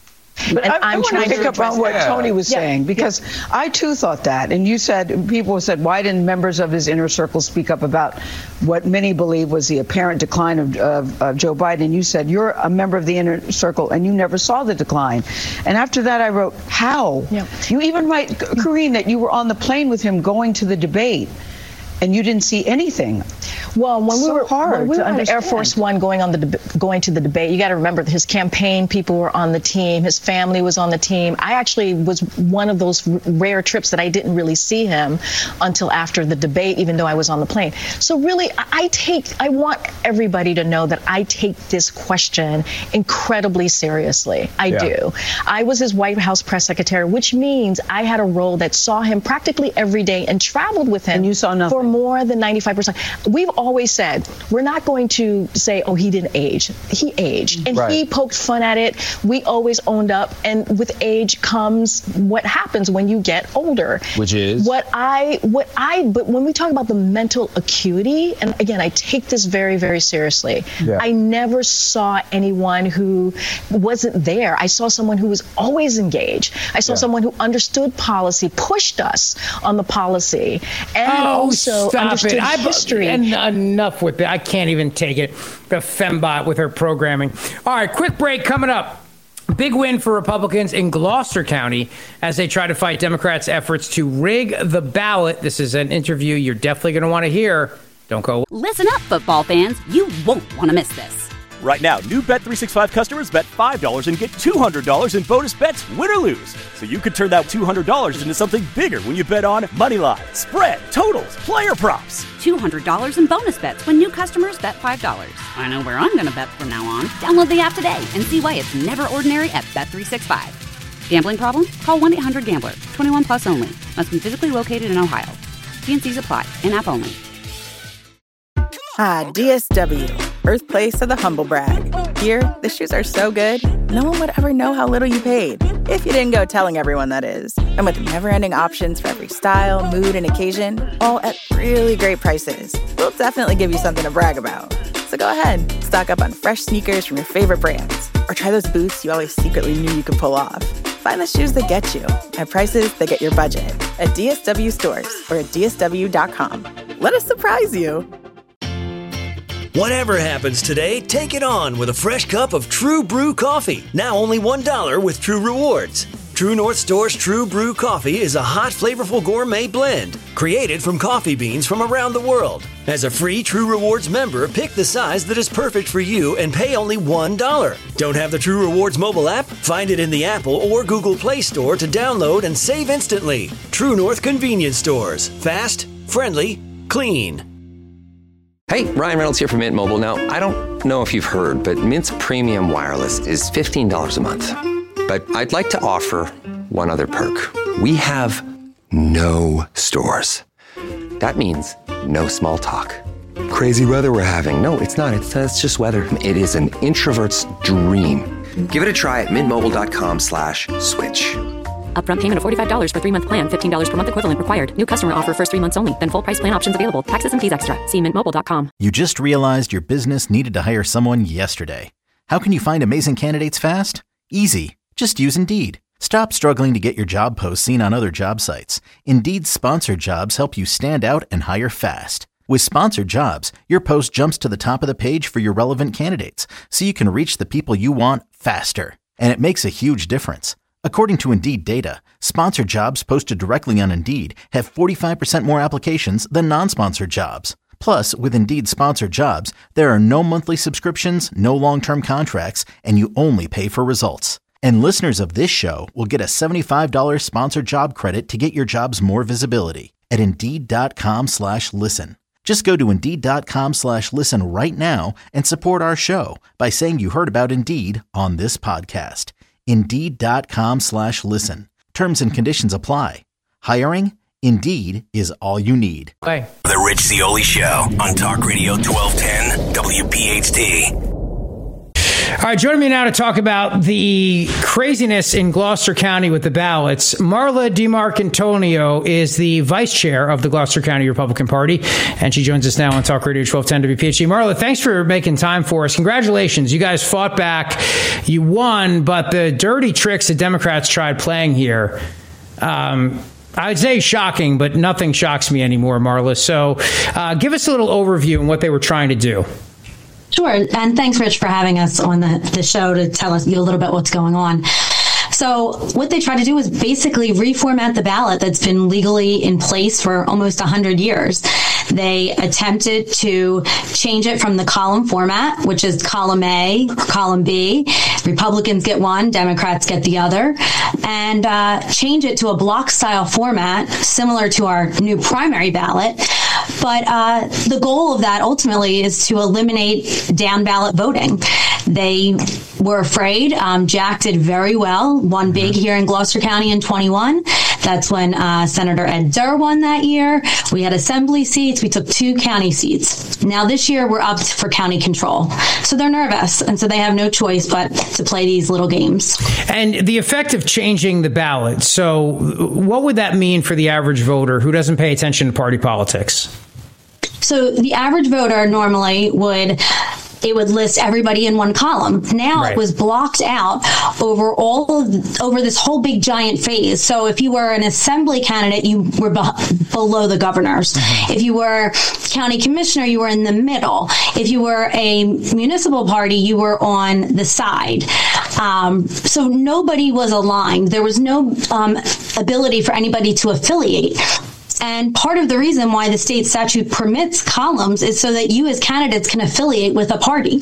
Q: But I, I want to pick up on what Tony was
H: Yeah.
Q: saying, because yeah. I too thought that. And you said, people said, why didn't members of his inner circle speak up about what many believe was the apparent decline of, of, of Joe Biden? You said, you're a member of the inner circle and you never saw the decline. And after that, I wrote, how? Yeah. You even write, Karine, that you were on the plane with him going to the debate and you didn't see anything.
R: Well, when
Q: so
R: we were,
Q: hard
R: when we were on Air Force One going on the deb- going to the debate, you got to remember that his campaign people were on the team, his family was on the team. I actually was one of those r- rare trips that I didn't really see him until after the debate, even though I was on the plane. So really, I, I take, I want everybody to know that I take this question incredibly seriously. I yeah. do. I was his White House press secretary, which means I had a role that saw him practically every day and traveled with him.
Q: And you saw nothing.
R: For more than ninety-five percent. We've always said, we're not going to say, oh, he didn't age. He aged. And right. he poked fun at it. We always owned up. And with age comes what happens when you get older.
O: Which is?
R: What I, what I, but when we talk about the mental acuity, and again, I take this very, very seriously. Yeah. I never saw anyone who wasn't there. I saw someone who was always engaged. I saw yeah. someone who understood policy, pushed us on the policy, and
H: oh,
R: also
H: stop
R: understood
H: it.
R: history.
H: I, and enough with it. I can't even take it. The fembot with her programming. All right, quick break coming up. Big win for Republicans in Gloucester County as they try to fight Democrats' efforts to rig the ballot. This is an interview you're definitely going to want to hear. Don't go.
A: Listen up, football fans. You won't want to miss this.
B: Right now, new Bet three sixty-five customers bet five dollars and get two hundred dollars in bonus bets, win or lose. So you could turn that two hundred dollars into something bigger when you bet on moneyline, spread, totals, player props.
A: two hundred dollars in bonus bets when new customers bet five dollars. I know where I'm going to bet from now on. Download the app today and see why it's never ordinary at Bet three sixty-five. Gambling problem? Call one eight hundred gambler. twenty-one plus only. Must be physically located in Ohio. T and C's apply. In-app only.
K: Ah, D S W, birthplace of the humble brag. Here, the shoes are so good, no one would ever know how little you paid. If you didn't go telling everyone, that is. And with never-ending options for every style, mood, and occasion, all at really great prices, we'll definitely give you something to brag about. So go ahead, stock up on fresh sneakers from your favorite brands, or try those boots you always secretly knew you could pull off. Find the shoes that get you at prices that get your budget at D S W stores or at D S W dot com. Let us surprise you.
C: Whatever happens today, take it on with a fresh cup of True Brew coffee. Now only one dollar with True Rewards. True North Store's True Brew coffee is a hot, flavorful gourmet blend created from coffee beans from around the world. As a free True Rewards member, pick the size that is perfect for you and pay only one dollar. Don't have the True Rewards mobile app? Find it in the Apple or Google Play Store to download and save instantly. True North Convenience Stores. Fast, friendly, clean.
L: Hey, Ryan Reynolds here from Mint Mobile. Now, I don't know if you've heard, but Mint's premium wireless is fifteen dollars a month. But I'd like to offer one other perk. We have no stores. That means no small talk. Crazy weather we're having. No, it's not. It's, uh, it's just weather. It is an introvert's dream. Give it a try at mintmobile.com slash switch.
M: Upfront payment of forty-five dollars for three-month plan, fifteen dollars per month equivalent required. New customer offer first three months only. Then full price plan options available. Taxes and fees extra. See mint mobile dot com.
N: You just realized your business needed to hire someone yesterday. How can you find amazing candidates fast? Easy. Just use Indeed. Stop struggling to get your job posts seen on other job sites. Indeed's sponsored jobs help you stand out and hire fast. With sponsored jobs, your post jumps to the top of the page for your relevant candidates, so you can reach the people you want faster. And it makes a huge difference. According to Indeed data, sponsored jobs posted directly on Indeed have forty-five percent more applications than non-sponsored jobs. Plus, with Indeed sponsored jobs, there are no monthly subscriptions, no long-term contracts, and you only pay for results. And listeners of this show will get a seventy-five dollars sponsored job credit to get your jobs more visibility at Indeed.com slash listen. Just go to Indeed.com slash listen right now and support our show by saying you heard about Indeed on this podcast. Indeed.com slash listen. Terms and conditions apply. Hiring? Indeed is all you need.
H: Hey.
J: The Rich Zeoli Show on Talk Radio twelve ten W P H T.
H: All right, joining me now to talk about the craziness in Gloucester County with the ballots, Marla DiMarcantonio is the vice chair of the Gloucester County Republican Party, and she joins us now on Talk Radio twelve ten W P H T. Marla, thanks for making time for us. Congratulations. You guys fought back. You won, but the dirty tricks the Democrats tried playing here, um, I would say shocking, but nothing shocks me anymore, Marla. So uh, give us a little overview on what they were trying to do.
S: Sure. And thanks, Rich, for having us on the, the show to tell us you a little bit what's going on. So what they tried to do was basically reformat the ballot that's been legally in place for almost one hundred years. They attempted to change it from the column format, which is column A, column B. Republicans get one, Democrats get the other, and uh, change it to a block style format similar to our new primary ballot. But uh, the goal of that ultimately is to eliminate down ballot voting. They were afraid. Um, Jack did very well, won big here in Gloucester County in twenty-one. That's when uh, Senator Ed Durr won that year. We had assembly seats. We took two county seats. Now this year we're up for county control. So they're nervous, and so they have no choice but to play these little games.
H: And the effect of changing the ballot. So what would that mean for the average voter who doesn't pay attention to party politics?
S: So the average voter normally would... it would list everybody in one column. Now right. It was blocked out over all of, over this whole big giant phase. So if you were an assembly candidate, you were be- below the governors. Mm-hmm. If you were county commissioner, you were in the middle. If you were a municipal party, you were on the side. Um, so nobody was aligned. There was no um, ability for anybody to affiliate. And part of the reason why the state statute permits columns is so that you as candidates can affiliate with a party.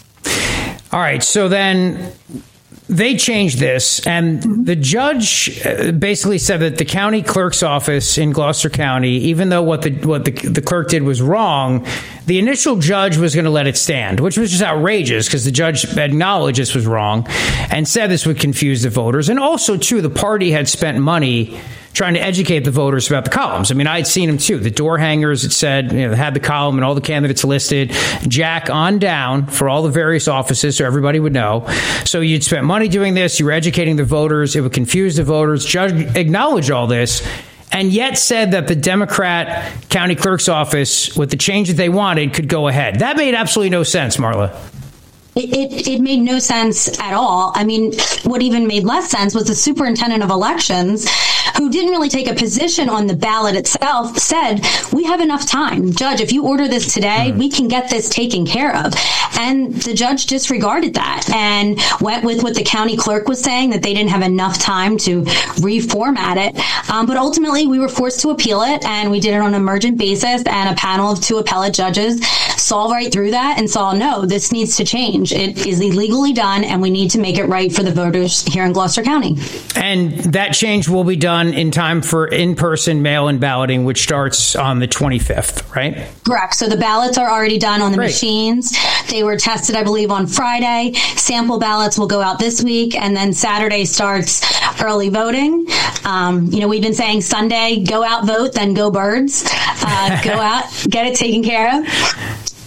H: All right. So then they changed this, and the judge basically said that the county clerk's office in Gloucester County, even though what the what the, the clerk did was wrong, the initial judge was going to let it stand, which was just outrageous because the judge acknowledged this was wrong and said this would confuse the voters. And also, too, the party had spent money trying to educate the voters about the columns. I mean, I'd seen them, too. The door hangers, it said, you know, had the column and all the candidates listed, Jack on down for all the various offices so everybody would know. So you'd spent money doing this. You were educating the voters. It would confuse the voters. Judge acknowledged all this and yet said that the Democrat county clerk's office, with the change that they wanted, could go ahead. That made absolutely no sense, Marla.
S: It, it it made no sense at all. I mean, what even made less sense was the superintendent of elections, who didn't really take a position on the ballot itself, said, we have enough time. Judge, if you order this today, mm-hmm. we can get this taken care of. And the judge disregarded that and went with what the county clerk was saying, that they didn't have enough time to reformat it. Um, but ultimately, we were forced to appeal it, and we did it on an emergent basis, and a panel of two appellate judges saw right through that and saw, no, this needs to change. It is illegally done, and we need to make it right for the voters here in Gloucester County.
H: And that change will be done in time for in-person mail-in balloting, which starts on the twenty-fifth, right?
S: Correct. So the ballots are already done on the
H: Great.
S: machines. They were tested, I believe, on Friday. Sample ballots will go out this week, and then Saturday starts early voting. Um, you know, we've been saying Sunday, go out, vote, then go birds. Uh, go out, get it taken care of.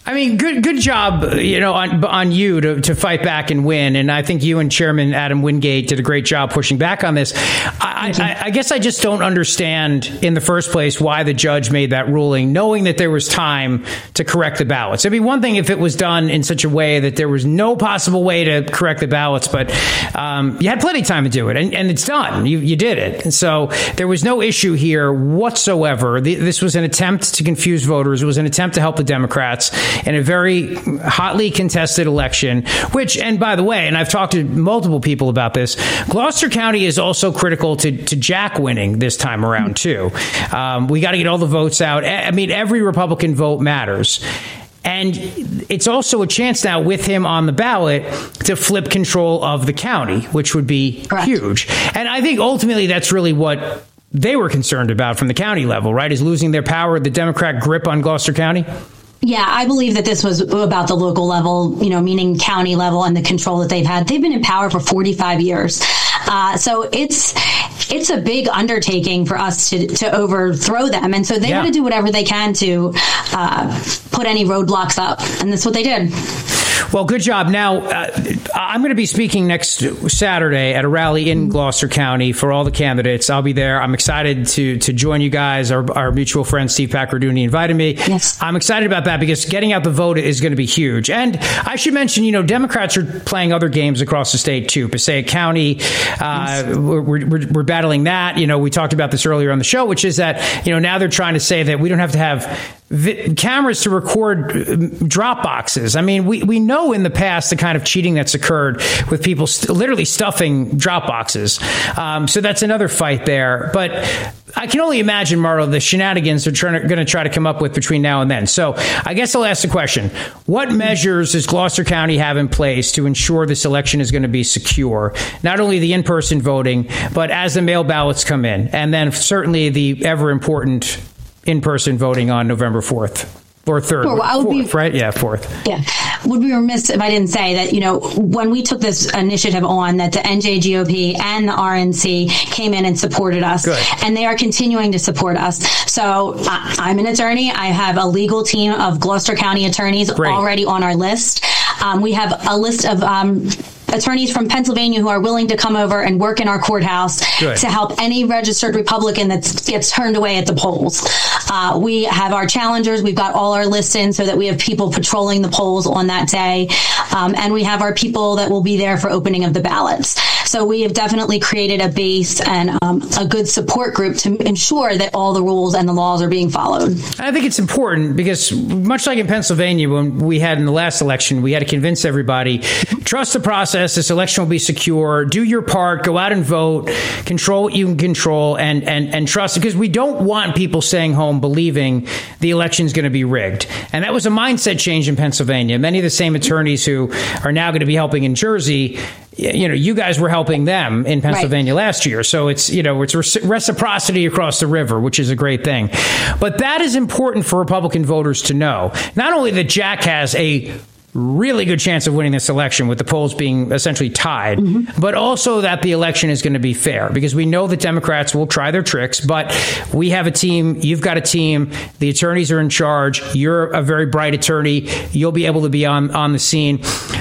H: I mean, good good job, you know, on on you to, to fight back and win. And I think you and Chairman Adam Wingate did a great job pushing back on this. I, I, I guess I just don't understand in the first place why the judge made that ruling, knowing that there was time to correct the ballots. It'd be one thing if it was done in such a way that there was no possible way to correct the ballots, but um, you had plenty of time to do it, and, and it's done. You, you did it. And so there was no issue here whatsoever. The, this was an attempt to confuse voters. It was an attempt to help the Democrats in a very hotly contested election, which, and by the way, and I've talked to multiple people about this, Gloucester County is also critical to, to Jack winning this time around, too. Um, we got to get all the votes out. I mean, every Republican vote matters. And it's also a chance now with him on the ballot to flip control of the county, which would be Correct. Huge. And I think ultimately that's really what they were concerned about from the county level, right, is losing their power, the Democrat grip on Gloucester County.
S: Yeah, I believe that this was about the local level, you know, meaning county level and the control that they've had. They've been in power for forty-five years. Uh, so it's it's a big undertaking for us to, to overthrow them. And so they yeah. want to do whatever they can to uh, put any roadblocks up. And that's what they did.
H: Well, good job. Now, uh, I'm going to be speaking next Saturday at a rally in Gloucester County for all the candidates. I'll be there. I'm excited to to join you guys. Our, our mutual friend, Steve Pacarduni, invited me. Yes. I'm excited about that because getting out the vote is going to be huge. And I should mention, you know, Democrats are playing other games across the state, too. Passaic County, uh, yes. we're, we're, we're battling that. You know, we talked about this earlier on the show, which is that, you know, now they're trying to say that we don't have to have vi- cameras to record drop boxes. I mean, we, we know in the past the kind of cheating that's occurred with people st- literally stuffing drop boxes. Um, so that's another fight there. But I can only imagine, Marlo, the shenanigans they're trying going to try to come up with between now and then. So I guess I'll ask the question. What measures does Gloucester County have in place to ensure this election is going to be secure? Not only the in-person voting, but as the mail ballots come in, and then certainly the ever-important in-person voting on November fourth. Or third,
S: sure, well, I would
H: fourth,
S: be,
H: right? Yeah, fourth.
S: Yeah. Would be remiss if I didn't say that, you know, when we took this initiative on, that the N J G O P and the R N C came in and supported us. Good. And they are continuing to support us. So uh, I'm an attorney. I have a legal team of Gloucester County attorneys Great. Already on our list. Um, we have a list of um, attorneys from Pennsylvania who are willing to come over and work in our courthouse Good. To help any registered Republican that gets turned away at the polls. Uh, we have our challengers. We've got all our lists in so that we have people patrolling the polls on that day. Um, and we have our people that will be there for opening of the ballots. So we have definitely created a base and um, a good support group to ensure that all the rules and the laws are being followed.
H: I think it's important because much like in Pennsylvania, when we had in the last election, we had to convince everybody, trust the process. This election will be secure. Do your part. Go out and vote. Control what you can control and, and, and trust. Because we don't want people staying home believing the election is going to be rigged. And that was a mindset change in Pennsylvania. Many of the same attorneys who are now going to be helping in Jersey, you know, you guys were helping them in Pennsylvania right. last year. So it's, you know, it's reciprocity across the river, which is a great thing. But that is important for Republican voters to know. Not only that Jack has a really good chance of winning this election with the polls being essentially tied, mm-hmm. but also that the election is going to be fair because we know that Democrats will try their tricks, but we have a team. You've got a team. The attorneys are in charge. You're a very bright attorney. You'll be able to be on, on the scene.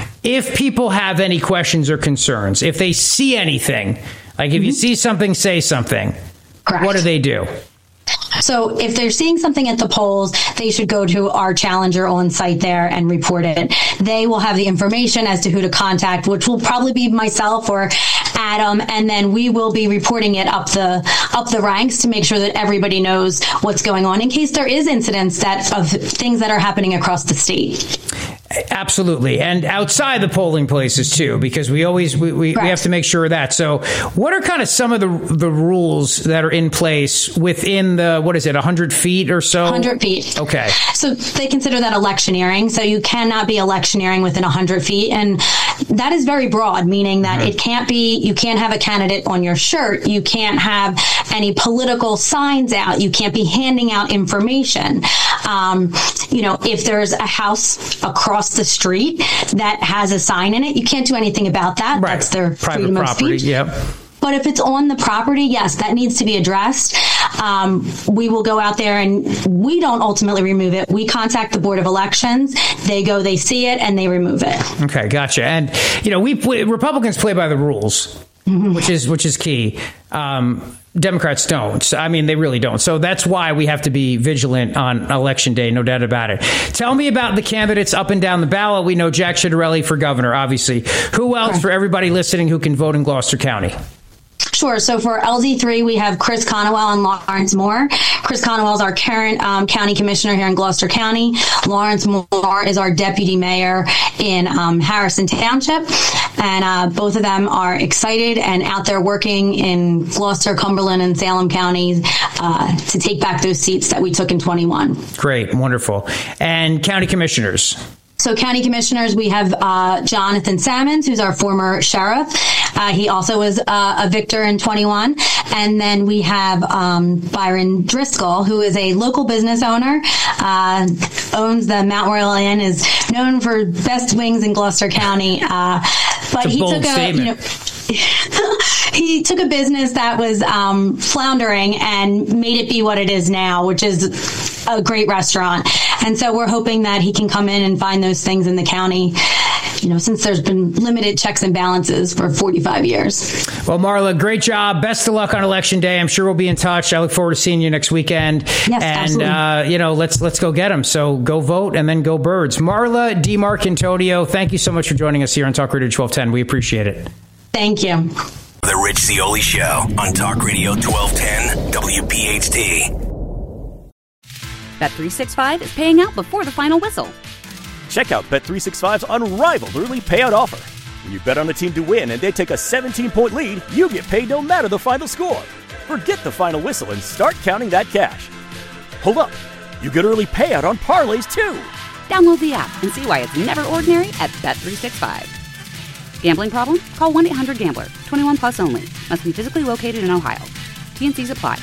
H: If people have any questions or concerns, if they see anything, like if mm-hmm. you see something, say something, Correct. What do they do?
S: So if they're seeing something at the polls, they should go to our challenger on site there and report it. They will have the information as to who to contact, which will probably be myself or Adam, and then we will be reporting it up the up the ranks to make sure that everybody knows what's going on in case there is incidents that of things that are happening across the state.
H: Absolutely. And outside the polling places, too, because we always we, we, we have to make sure of that. So what are kind of some of the the rules that are in place within the, what is it, one hundred feet or so?
S: one hundred feet.
H: Okay.
S: So they consider that electioneering. So you cannot be electioneering within one hundred feet. And that is very broad, meaning that mm-hmm. it can't be, you can't have a candidate on your shirt. You can't have any political signs out. You can't be handing out information. Um, you know, if there's a house across the street that has a sign in it, you can't do anything about that.
H: Right.
S: That's their
H: private
S: freedom
H: property.
S: of speech.
H: Yep.
S: But if it's on the property, yes, that needs to be addressed. um, we will go out there and we don't ultimately remove it. We contact the Board of Elections. They go, they see it, and they remove it.
H: Okay, gotcha. And, you know, we play, Republicans play by the rules, mm-hmm. which is which is key. Um, Democrats don't. I mean, they really don't. So that's why we have to be vigilant on Election Day, no doubt about it. Tell me about the candidates up and down the ballot. We know Jack Ciattarelli for governor, obviously. Who else, for everybody listening, who can vote in Gloucester County?
S: Sure. So for L D three, we have Chris Conowell and Lawrence Moore. Chris Conowell is our current um, county commissioner here in Gloucester County. Lawrence Moore is our deputy mayor in um, Harrison Township. And uh, both of them are excited and out there working in Gloucester, Cumberland, and Salem counties uh, to take back those seats that we took in twenty-one.
H: Great. Wonderful. And county commissioners?
S: So county commissioners, we have uh, Jonathan Sammons, who's our former sheriff. Uh, he also was uh, a victor in twenty-one. And then we have um, Byron Driscoll, who is a local business owner, uh, owns the Mount Royal Inn, is known for best wings in Gloucester County. Uh, but
H: it's a
S: he
H: bold
S: took a,
H: statement.
S: you know, he took a business that was um, floundering and made it be what it is now, which is a great restaurant. And so we're hoping that he can come in and find those things in the county, you know, since there's been limited checks and balances for forty-five years.
H: Well, Marla, great job. Best of luck on Election Day. I'm sure we'll be in touch. I look forward to seeing you next weekend.
S: Yes,
H: and,
S: absolutely.
H: uh, you know, let's let's go get them. So go vote and then go Birds. Marla DiMarcantonio, thank you so much for joining us here on Talk Radio twelve ten. We appreciate it.
S: Thank you.
J: The Rich Zeoli Show on Talk Radio twelve ten W P H T.
A: Bet three sixty-five is paying out before the final whistle.
B: Check out Bet three sixty-five's unrivaled early payout offer. When you bet on a team to win and they take a seventeen-point lead, you get paid no matter the final score. Forget the final whistle and start counting that cash. Hold up. You get early payout on parlays, too.
A: Download the app and see why it's never ordinary at Bet three sixty-five. Gambling problem? Call one eight hundred gambler. twenty-one plus only. Must be physically located in Ohio. T N Cs apply.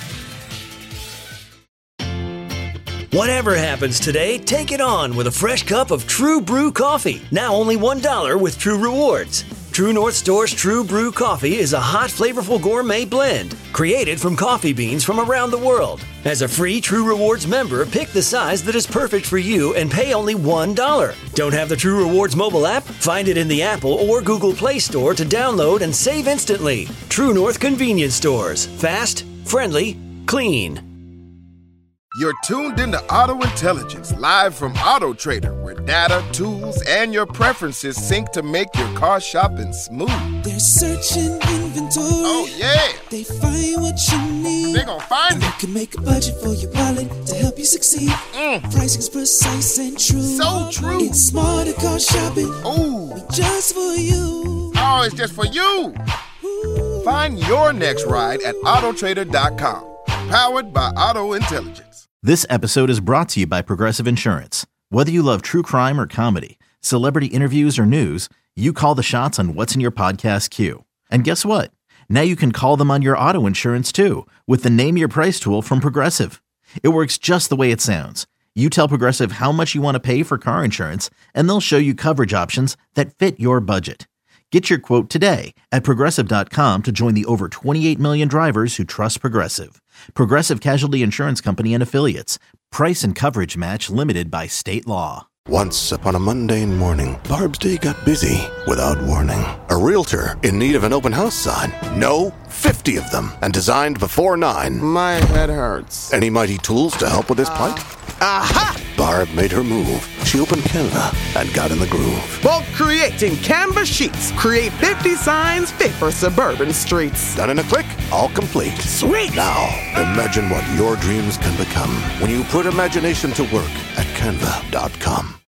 C: Whatever happens today, take it on with a fresh cup of True Brew coffee. Now only one dollar with True Rewards. True North Store's True Brew coffee is a hot, flavorful gourmet blend created from coffee beans from around the world. As a free True Rewards member, pick the size that is perfect for you and pay only one dollar. Don't have the True Rewards mobile app? Find it in the Apple or Google Play Store to download and save instantly. True North Convenience Stores. Fast, friendly, clean.
D: You're tuned into Auto Intelligence, live from Auto Trader, where data, tools, and your preferences sync to make your car shopping smooth.
E: They're searching inventory.
D: Oh, yeah.
E: They find what you need.
D: They gon' find
E: and
D: it.
E: You can make a budget for your wallet to help you succeed.
D: Mm.
E: Pricing's precise and true.
D: So true.
E: It's smarter car shopping.
D: Ooh.
E: Just for you.
D: Oh, it's just for you. Ooh. Find your next ride at auto trader dot com. Powered by Auto Intelligence.
N: This episode is brought to you by Progressive Insurance. Whether you love true crime or comedy, celebrity interviews or news, you call the shots on what's in your podcast queue. And guess what? Now you can call them on your auto insurance too with the Name Your Price tool from Progressive. It works just the way it sounds. You tell Progressive how much you want to pay for car insurance, and they'll show you coverage options that fit your budget. Get your quote today at Progressive dot com to join the over twenty-eight million drivers who trust Progressive. Progressive Casualty Insurance Company and Affiliates. Price and coverage match limited by state law.
T: Once upon a mundane morning, Barb's day got busy without warning. A realtor in need of an open house sign. No, fifty of them, and designed before nine.
D: My head hurts.
T: Any mighty tools to help with this plight?
D: Aha!
T: Barb made her move. She opened Canva and got in the groove.
U: Bulk creating Canva sheets. Create fifty signs fit for suburban streets.
T: Done in a click, all complete.
U: Sweet!
T: Now, imagine what your dreams can become when you put imagination to work at canva dot com.